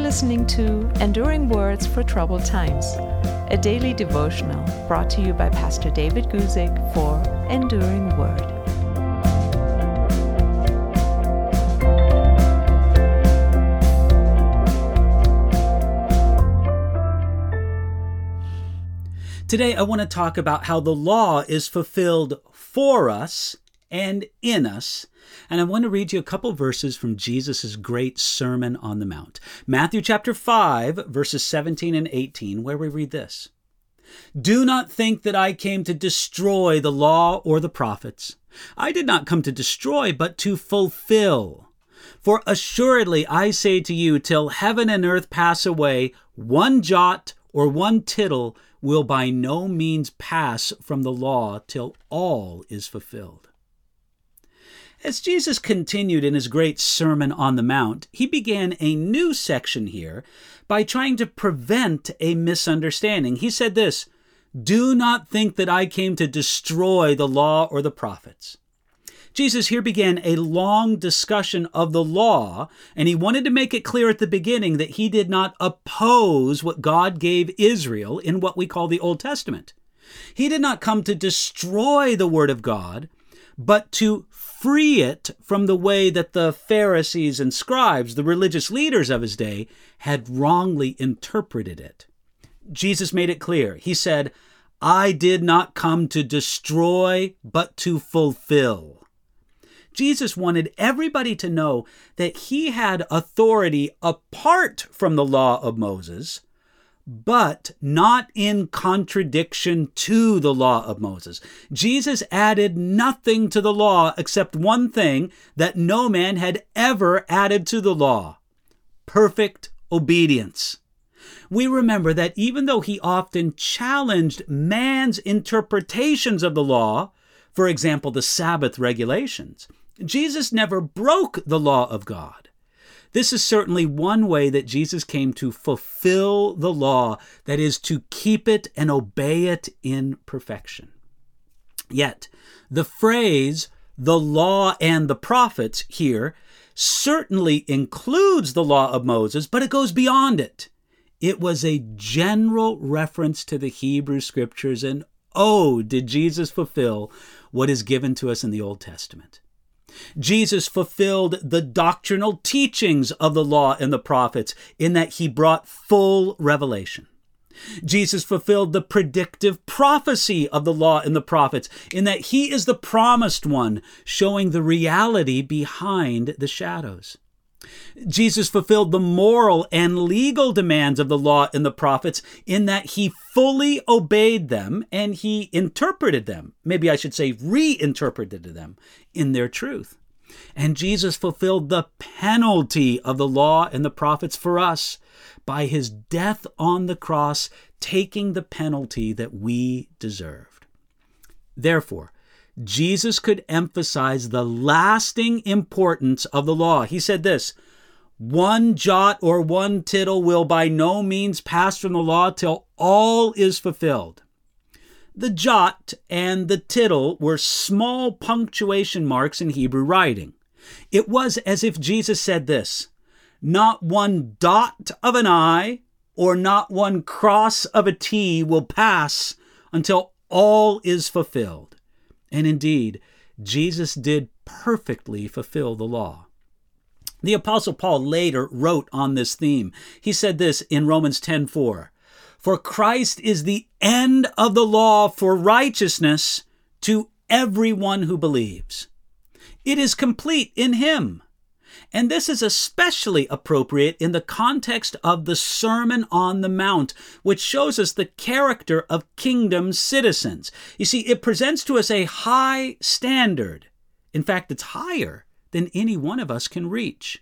listening to Enduring Words for Troubled Times, a daily devotional brought to you by Pastor David Guzik for Enduring Word. Today I want to talk about how the law is fulfilled for us and in us. And I want to read you a couple verses from Jesus' great Sermon on the Mount. Matthew chapter 5, verses 17 and 18, where we read this. Do not think that I came to destroy the law or the prophets. I did not come to destroy, but to fulfill. For assuredly I say to you, till heaven and earth pass away, one jot or one tittle will by no means pass from the law till all is fulfilled. As Jesus continued in his great Sermon on the Mount, he began a new section here by trying to prevent a misunderstanding. He said this, do not think that I came to destroy the law or the prophets. Jesus here began a long discussion of the law, and he wanted to make it clear at the beginning that he did not oppose what God gave Israel in what we call the Old Testament. He did not come to destroy the Word of God, but to free it from the way that the Pharisees and scribes, the religious leaders of his day, had wrongly interpreted it. Jesus made it clear. He said, I did not come to destroy, but to fulfill. Jesus wanted everybody to know that he had authority apart from the law of Moses, but not in contradiction to the law of Moses. Jesus added nothing to the law except one thing that no man had ever added to the law: perfect obedience. We remember that even though he often challenged man's interpretations of the law, for example, the Sabbath regulations, Jesus never broke the law of God. This is certainly one way that Jesus came to fulfill the law, that is, to keep it and obey it in perfection. Yet, the phrase, the law and the prophets here, certainly includes the law of Moses, but it goes beyond it. It was a general reference to the Hebrew Scriptures, and oh, did Jesus fulfill what is given to us in the Old Testament. Jesus fulfilled the doctrinal teachings of the law and the prophets in that he brought full revelation. Jesus fulfilled the predictive prophecy of the law and the prophets in that he is the promised one, showing the reality behind the shadows. Jesus fulfilled the moral and legal demands of the law and the prophets in that he fully obeyed them and he interpreted them, maybe I should say reinterpreted them in their truth. And Jesus fulfilled the penalty of the law and the prophets for us by his death on the cross, taking the penalty that we deserved. Therefore, Jesus could emphasize the lasting importance of the law. He said this, one jot or one tittle will by no means pass from the law till all is fulfilled. The jot and the tittle were small punctuation marks in Hebrew writing. It was as if Jesus said this, not one dot of an I or not one cross of a T will pass until all is fulfilled. And indeed, Jesus did perfectly fulfill the law. The Apostle Paul later wrote on this theme. He said this in Romans 10:4, for Christ is the end of the law for righteousness to everyone who believes. It is complete in him. And this is especially appropriate in the context of the Sermon on the Mount, which shows us the character of kingdom citizens. You see, it presents to us a high standard. In fact, it's higher than any one of us can reach.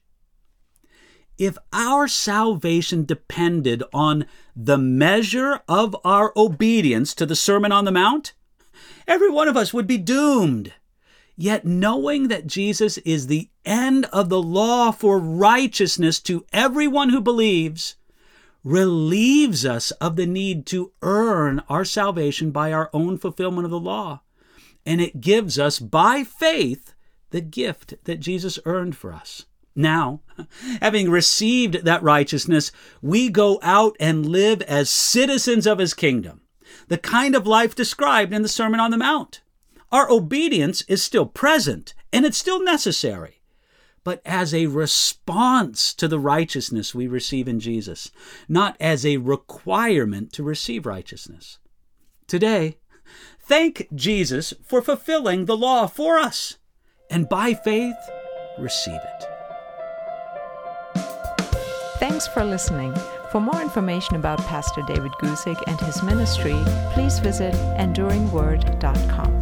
If our salvation depended on the measure of our obedience to the Sermon on the Mount, every one of us would be doomed. Yet knowing that Jesus is the end of the law for righteousness to everyone who believes relieves us of the need to earn our salvation by our own fulfillment of the law. And it gives us, by faith, the gift that Jesus earned for us. Now, having received that righteousness, we go out and live as citizens of his kingdom, the kind of life described in the Sermon on the Mount. Our obedience is still present, and it's still necessary, but as a response to the righteousness we receive in Jesus, not as a requirement to receive righteousness. Today, thank Jesus for fulfilling the law for us, and by faith, receive it. Thanks for listening. For more information about Pastor David Guzik and his ministry, please visit enduringword.com.